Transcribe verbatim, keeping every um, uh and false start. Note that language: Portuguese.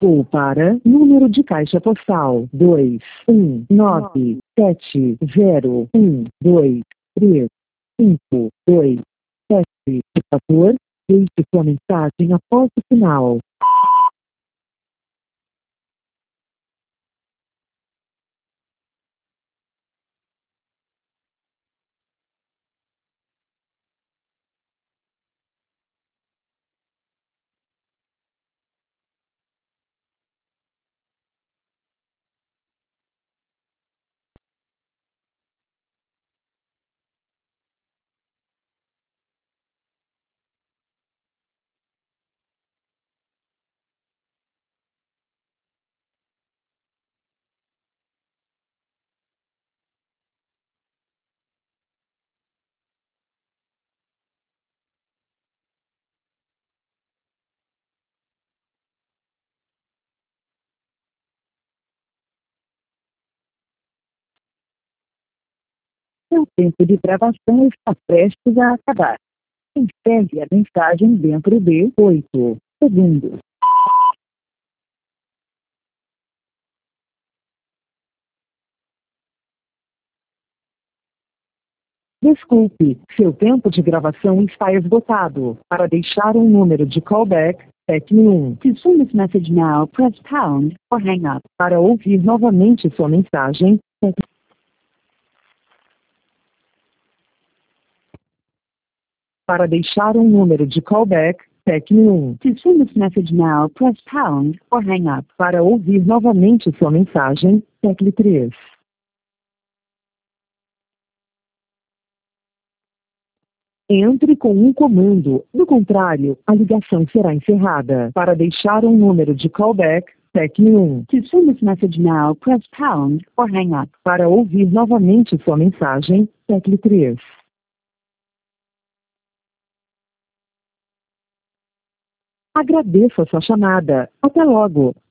Ou para número de caixa postal dois um nove sete zero um dois três cinco dois sete. Por favor, deixe sua mensagem após o sinal. Seu tempo de gravação está prestes a acabar. Encerre a mensagem dentro de oito segundos. Desculpe, seu tempo de gravação está esgotado. Para deixar um número de callback, tecle um. To send this message now, press pound or hang up. Para ouvir novamente sua mensagem, tecle... Para deixar um número de callback, tecle um. To send this message now, press pound or hang up. Para ouvir novamente sua mensagem, tecle três. Entre com um comando, do contrário, a ligação será encerrada. Para deixar um número de callback, tecle um. To send this message now, press pound or hang up. Para ouvir novamente sua mensagem, tecle três. Agradeço a sua chamada. Até logo.